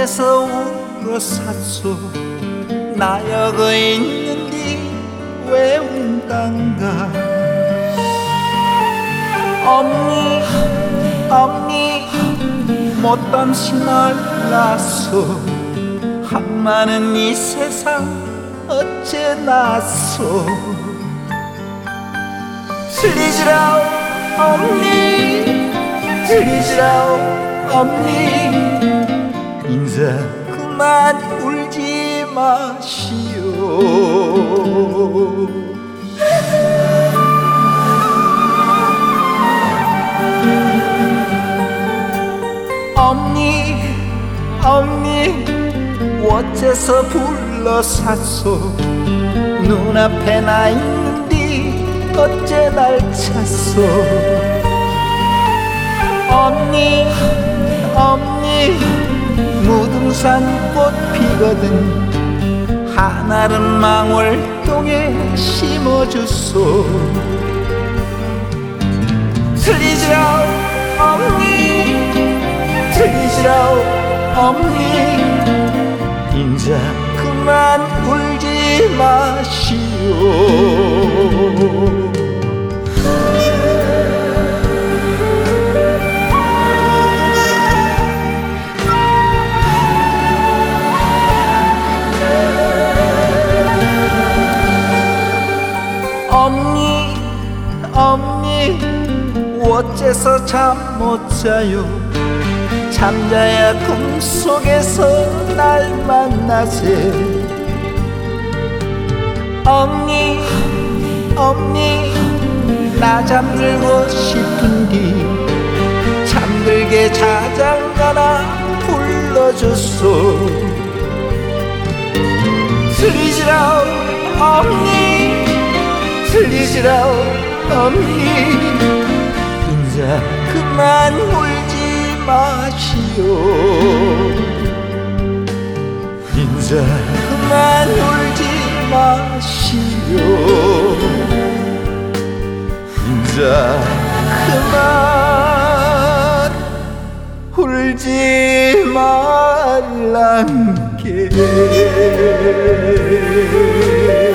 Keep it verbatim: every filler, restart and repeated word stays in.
어째서 울어 샀소. 나 여기 있는디 왜 운단가. 엄니 엄니 못된 신을 낳소. 한마는 이 세상 어째 낳소. 들리지라 엄니 들리지라 엄니. 인자 그만 울지 마시오. 엄니 엄니 어째서 불러 샀소. 눈앞에 나 있는디 어째 날 찾소. 엄니 엄니 무등산 꽃 피거든 하나는 망월동에 심어주소. 들리지라 엄니 들리지라 엄니. 인자 그만 울지 마시오. 엄니 엄니 어째서 잠 못 자요. 잠자야 꿈속에서 날 만나세. 엄니 엄니 나 잠들고 싶은디 잠들게 자장가나 불러줬소. 들리지라 엄니 들리지라 엄니. 인자 그만 울지 마시오. 인자 그만 울지 마시오. 인자 그만 울지 말란게.